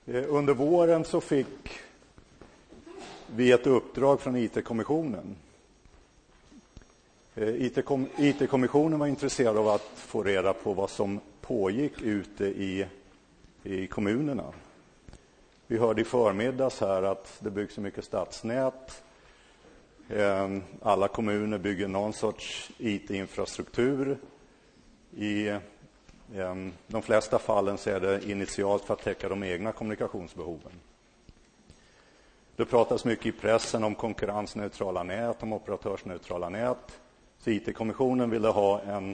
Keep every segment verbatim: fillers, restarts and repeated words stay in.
Under våren så fick vi ett uppdrag från I T-kommissionen. I T-kommissionen var intresserad av att få reda på vad som pågick ute i, i kommunerna. Vi hörde i förmiddags här att det byggs så mycket stadsnät. Alla kommuner bygger någon sorts I T-infrastruktur. I de flesta fallen så är det initialt för att täcka de egna kommunikationsbehoven. Det pratas mycket i pressen om konkurrensneutrala nät, om operatörsneutrala nät. Så I T-kommissionen ville ha en,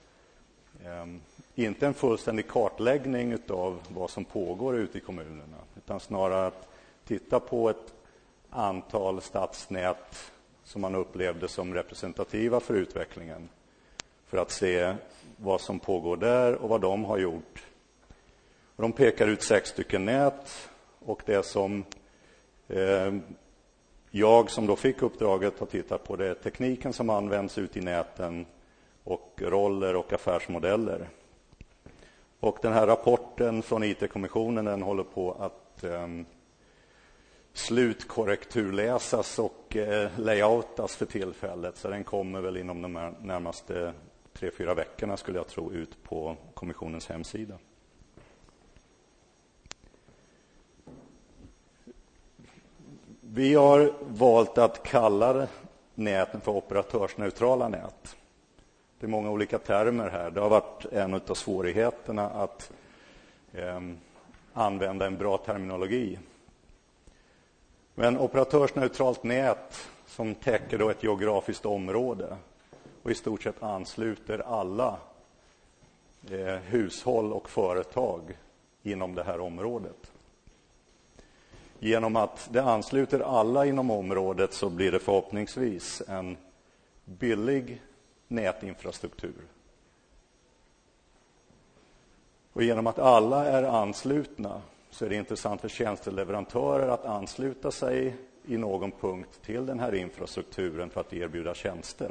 inte en fullständig kartläggning av vad som pågår ute i kommunerna, utan snarare att titta på ett antal stadsnät som man upplevde som representativa för utvecklingen, för att se vad som pågår där och vad de har gjort. Och de pekar ut sex stycken nät, och det som eh, jag som då fick uppdraget har tittat på, det är tekniken som används ut i näten och roller och affärsmodeller. Och den här rapporten från I T-kommissionen, den håller på att eh, slutkorrekturläsas och eh, layoutas för tillfället, så den kommer väl inom de närmaste tre, fyra veckorna skulle jag tro ut på kommissionens hemsida. Vi har valt att kalla näten för operatörsneutrala nät. Det är många olika termer här. Det har varit en av svårigheterna att eh, använda en bra terminologi. Men operatörsneutralt nät som täcker då ett geografiskt område och i stort sett ansluter alla eh, hushåll och företag inom det här området. Genom att det ansluter alla inom området så blir det förhoppningsvis en billig nätinfrastruktur. Och genom att alla är anslutna så är det intressant för tjänsteleverantörer att ansluta sig i någon punkt till den här infrastrukturen för att erbjuda tjänster.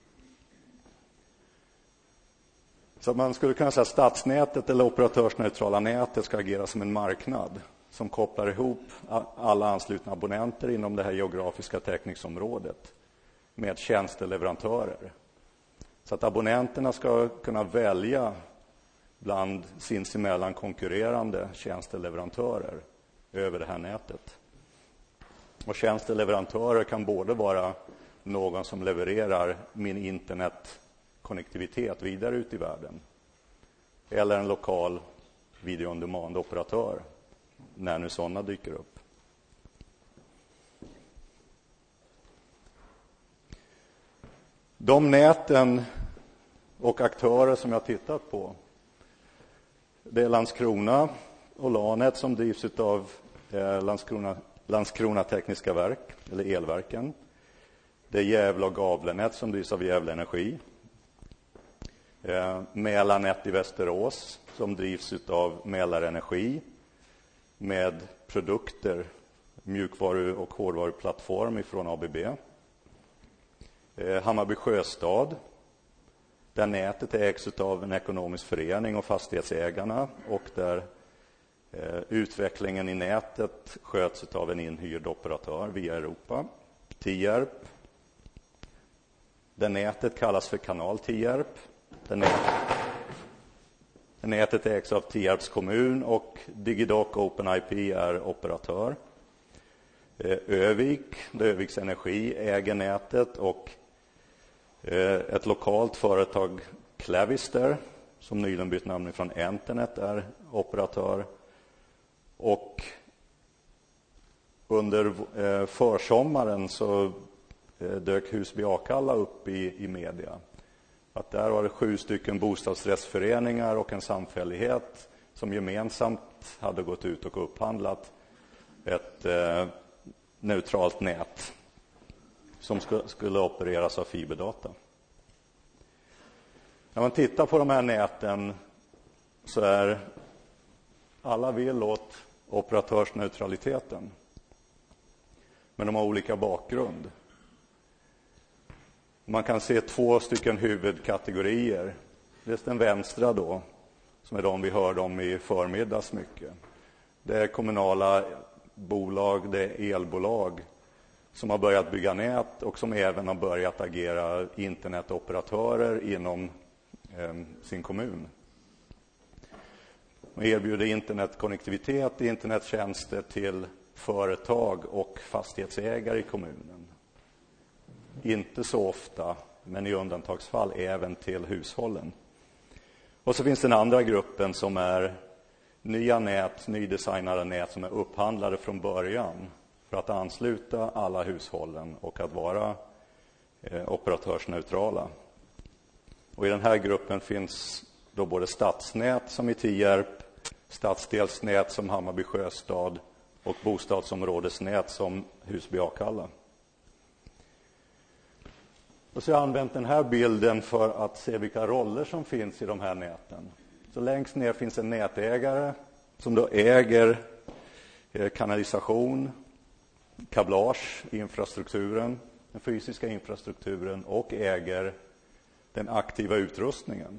Så man skulle kunna säga att stadsnätet eller operatörsneutrala nätet ska agera som en marknad som kopplar ihop alla anslutna abonnenter inom det här geografiska täckningsområdet med tjänsteleverantörer. Så att abonnenterna ska kunna välja bland sinsemellan konkurrerande tjänsteleverantörer över det här nätet. Och tjänsteleverantörer kan både vara någon som levererar min internetkonnektivitet vidare ut i världen, eller en lokal video on demand-operatör, när nu sådana dyker upp. De näten och aktörer som jag tittat på, det är Landskrona och Lanet som drivs av Landskrona, Landskrona Tekniska Verk, eller Elverken. Det är Gävle och Gavlenät som drivs av Gävle Energi. Mälarnät i Västerås som drivs av Mälarenergi med produkter, mjukvaru- och hårdvaruplattform ifrån A B B. Hammarby Sjöstad, där nätet ägs av en ekonomisk förening och fastighetsägarna, och där eh, utvecklingen i nätet sköts av en inhyrd operatör via Europa. Tierp, där nätet kallas för Kanal Tierp. Där nätet, där nätet ägs av Tierps kommun och Digidoc Open I P är operatör. Eh, Övik, där Öviks Energi äger nätet, och ett lokalt företag, Clavister, som nyligen bytt namn från Enternet, är operatör. Och under försommaren så dök Husby Akalla upp i, i media. Att där var det sju stycken bostadsrättsföreningar och en samfällighet som gemensamt hade gått ut och upphandlat ett eh, neutralt nät som skulle opereras av fiberdata. När man tittar på de här näten så är alla vill åt operatörsneutraliteten, men de har olika bakgrund. Man kan se två stycken huvudkategorier. Dels den vänstra då, som är de vi hörde om i förmiddags mycket. Det är kommunala bolag, det är elbolag som har börjat bygga nät och som även har börjat agera internetoperatörer inom eh, sin kommun. Man erbjuder internetkonnektivitet, internettjänster till företag och fastighetsägare i kommunen. Inte så ofta, men i undantagsfall även till hushållen. Och så finns den andra gruppen som är nya nät, nydesignade nät som är upphandlade från början för att ansluta alla hushållen och att vara eh, operatörsneutrala. Och i den här gruppen finns då både stadsnät som i Tierp, stadsdelsnät som Hammarby Sjöstad och bostadsområdesnät som Husby Akalla. Och så har jag använt den här bilden för att se vilka roller som finns i de här näten. Så längst ner finns en nätägare som då äger kanalisation, kablage, infrastrukturen, den fysiska infrastrukturen och äger den aktiva utrustningen.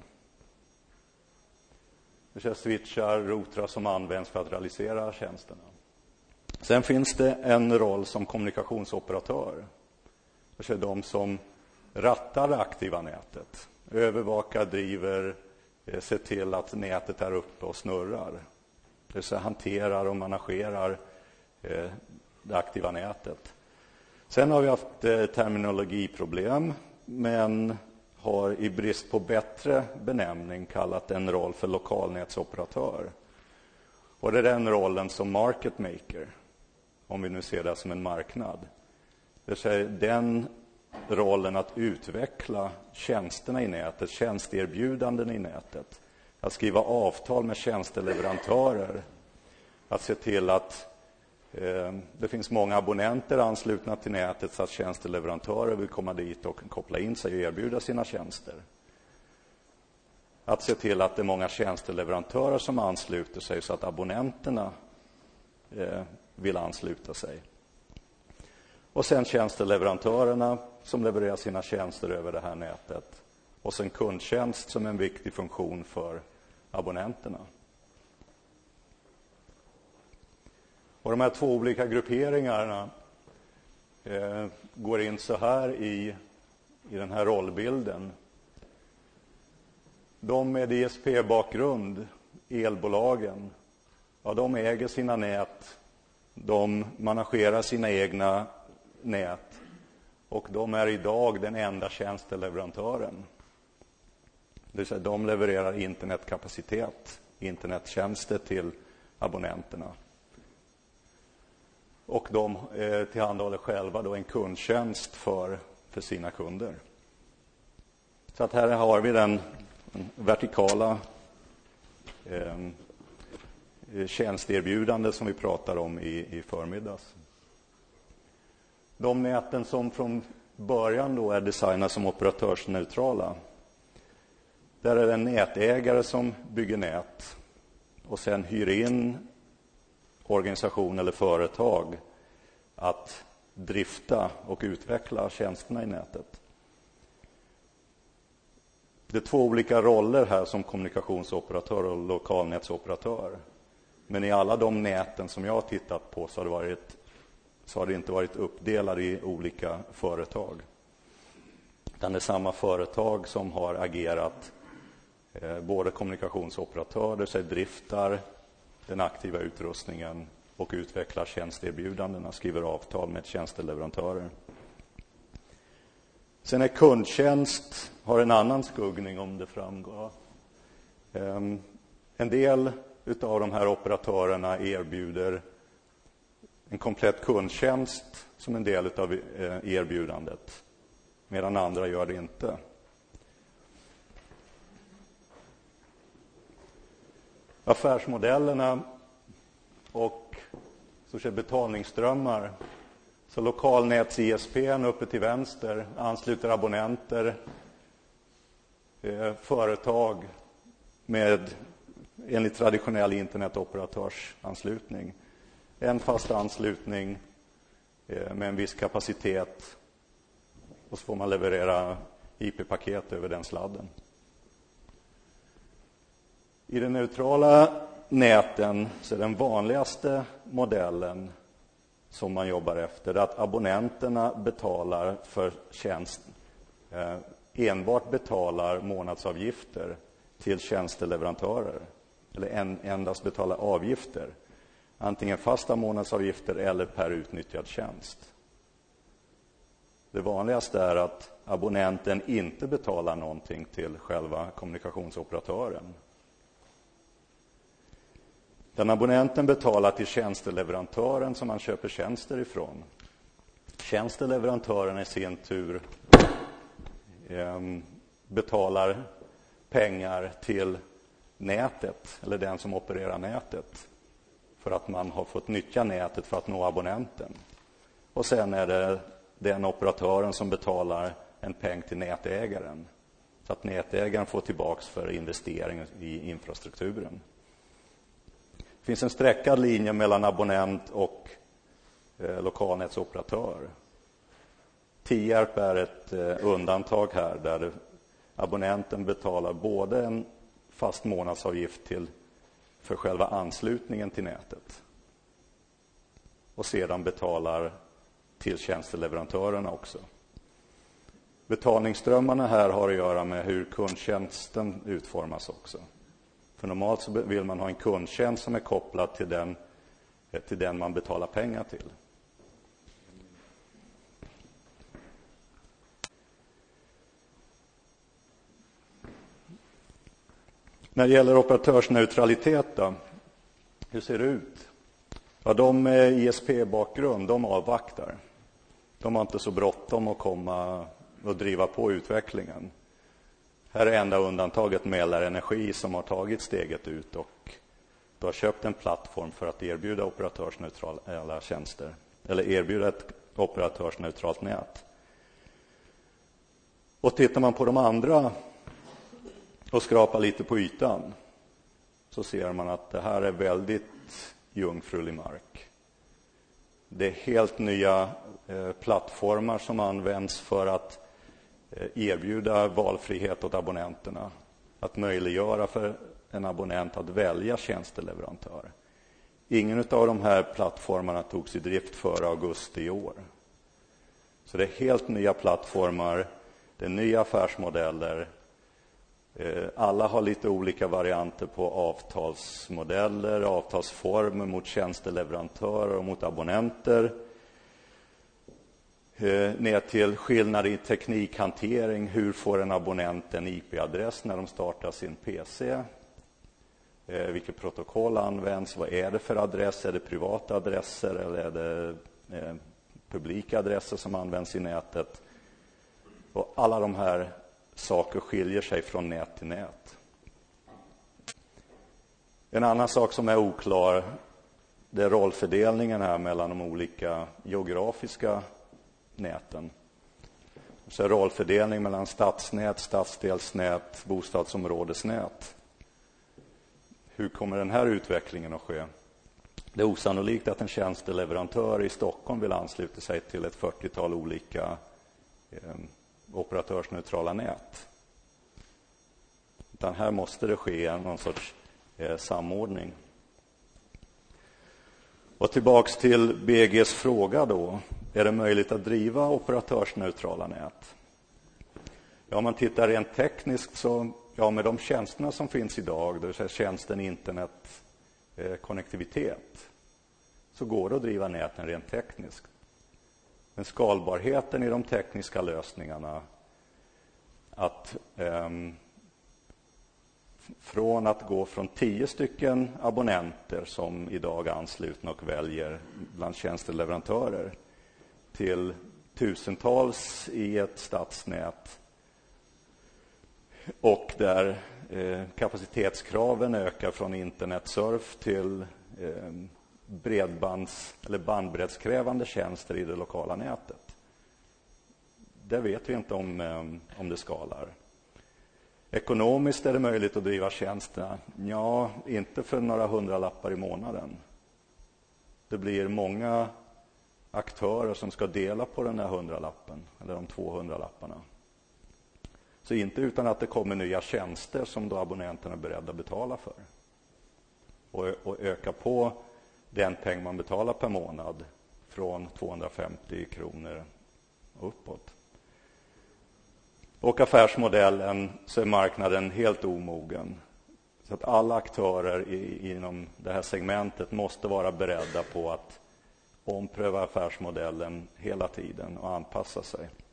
Det är switchar, routrar som används för att realisera tjänsterna. Sen finns det en roll som kommunikationsoperatör. Det är de som rattar det aktiva nätet, övervakar, driver, ser till att nätet är uppe och snurrar. Det vill säga hanterar och managerar det aktiva nätet. Sen har vi haft terminologiproblem, men har i brist på bättre benämning kallat en roll för lokalnätsoperatör. Och det är den rollen som market maker, om vi nu ser det som en marknad. Det vill säga den rollen att utveckla tjänsterna i nätet, tjänsteerbjudanden i nätet. Att skriva avtal med tjänsteleverantörer. Att se till att eh, det finns många abonnenter anslutna till nätet så att tjänsteleverantörer vill komma dit och koppla in sig och erbjuda sina tjänster. Att se till att det är många tjänsteleverantörer som ansluter sig så att abonnenterna eh, vill ansluta sig. Och sen tjänsteleverantörerna som levererar sina tjänster över det här nätet. Och sen kundtjänst som en viktig funktion för abonnenterna. Och de här två olika grupperingarna eh, går in så här i, i den här rollbilden. De med I S P-bakgrund, elbolagen, ja, de äger sina nät, de managerar sina egna nät och de är idag den enda tjänsteleverantören. Det vill säga de levererar internetkapacitet, internettjänster till abonnenterna. Och de eh, tillhandahåller själva då en kundtjänst för, för sina kunder. Så att här har vi den, den vertikala eh, tjänsteerbjudande som vi pratar om i, i förmiddags. De näten som från början då är designade som operatörsneutrala. Där är det en nätägare som bygger nät och sen hyr in organisation eller företag att drifta och utveckla tjänsterna i nätet. Det är två olika roller här som kommunikationsoperatör och lokalnätsoperatör. Men i alla de näten som jag har tittat på så har det, varit, så har det inte varit uppdelade i olika företag. Utan det är samma företag som har agerat eh, både kommunikationsoperatör, det vill driftar den aktiva utrustningen och utvecklar tjänsteerbjudandena, skriver avtal med tjänsteleverantörer. Sen är kundtjänst har en annan skuggning om det framgår. Um, en del utav de här operatörerna erbjuder en komplett kundtjänst som en del utav eh, erbjudandet, medan andra gör det inte. Affärsmodellerna och så sker betalningsströmmar. Så lokalnäts I S P uppe till vänster ansluter abonnenter, eh, företag med enligt traditionell internetoperatörsanslutning. En fast anslutning eh, med en viss kapacitet och så får man leverera I P-paket över den sladden. I det neutrala näten så är den vanligaste modellen som man jobbar efter att abonnenterna betalar för tjänst, eh, enbart betalar månadsavgifter till tjänsteleverantörer, eller en, endast betalar avgifter, antingen fasta månadsavgifter eller per utnyttjad tjänst. Det vanligaste är att abonnenten inte betalar någonting till själva kommunikationsoperatören. Den abonnenten betalar till tjänsteleverantören som man köper tjänster ifrån. Tjänsteleverantören i sin tur eh, betalar pengar till nätet, eller den som opererar nätet, för att man har fått nyttja nätet för att nå abonnenten. Och sen är det den operatören som betalar en peng till nätägaren, så att nätägaren får tillbaks för investering i infrastrukturen. Det finns en sträckad linje mellan abonnent och eh, lokalnätsoperatör. Tierp är ett eh, undantag här, där det, abonnenten betalar både en fast månadsavgift till, för själva anslutningen till nätet, och sedan betalar till tjänsteleverantörerna också. Betalningsströmmarna här har att göra med hur kundtjänsten utformas också. För normalt så vill man ha en kundtjänst som är kopplad till den, till den man betalar pengar till. När det gäller operatörsneutralitet då, hur ser det ut? Ja, de med I S P-bakgrund, de avvaktar. De har inte så bråttom att komma och driva på utvecklingen. Här är enda undantaget Mälarenergi som har tagit steget ut och har köpt en plattform för att erbjuda operatörsneutrala tjänster, eller erbjuda ett operatörsneutralt nät. Och tittar man på de andra och skrapar lite på ytan, så ser man att det här är väldigt jungfrulig mark. Det är helt nya eh, plattformar som används för att eh, erbjuda valfrihet åt abonnenterna. Att möjliggöra för en abonnent att välja tjänsteleverantör. Ingen av de här plattformarna togs i drift före augusti i år. Så det är helt nya plattformar, det är nya affärsmodeller. Alla har lite olika varianter på avtalsmodeller, avtalsformer mot tjänsteleverantörer och mot abonnenter. Ner till skillnad i teknikhantering. Hur får en abonnent en I P-adress när de startar sin P C? Vilket protokoll används? Vad är det för adress? Är det privata adresser eller är det eh, publika adresser som används i nätet? Och alla de här saker skiljer sig från nät till nät. En annan sak som är oklar, det är rollfördelningen här mellan de olika geografiska näten. Så är rollfördelning mellan stadsnät, stadsdelsnät, bostadsområdesnät. Hur kommer den här utvecklingen att ske? Det är osannolikt att en tjänsteleverantör i Stockholm vill ansluta sig till ett fyrtiotal olika eh, operatörsneutrala nät. Utan här måste det ske någon sorts eh, samordning. Och tillbaks till B G:s fråga då. Är det möjligt att driva operatörsneutrala nät? Ja, om man tittar rent tekniskt så, ja, med de tjänsterna som finns idag, det vill säga tjänsten internet, eh, konnektivitet, så går det att driva näten rent tekniskt. Men skalbarheten i de tekniska lösningarna, att eh, från att gå från tio stycken abonnenter som idag är anslutna och väljer bland tjänsteleverantörer till tusentals i ett stadsnät, och där eh, kapacitetskraven ökar från internetsurf till eh, bredbands- eller bandbreddskrävande tjänster i det lokala nätet. Det vet vi inte om, eh, om det skalar. Ekonomiskt är det möjligt att driva tjänsterna. Ja, inte för några hundralappar i månaden. Det blir många aktörer som ska dela på den här hundralappen, eller de tvåhundra lapparna. Så inte utan att det kommer nya tjänster som då abonnenterna är beredda att betala för. och, och öka på den peng man betalar per månad från tvåhundrafemtio kronor uppåt. Och affärsmodellen, så är marknaden helt omogen. Så att alla aktörer i, inom det här segmentet måste vara beredda på att ompröva affärsmodellen hela tiden och anpassa sig.